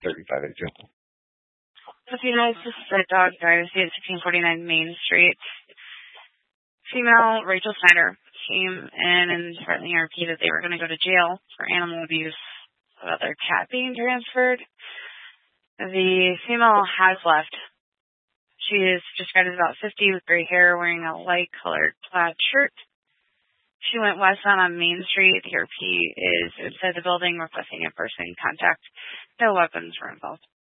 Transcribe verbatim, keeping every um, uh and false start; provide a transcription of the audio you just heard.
thirty-five A two. So, you know, this is a dog privacy at sixteen forty-nine Main Street. Female Rachel Snyder came in and threatened the E R P that they were going to go to jail for animal abuse about their cat being transferred. The female has left. She is described as about fifty with gray hair, wearing a light-colored plaid shirt. She went westbound on Main Street. The E R P is inside the building requesting in-person contact. No weapons were involved.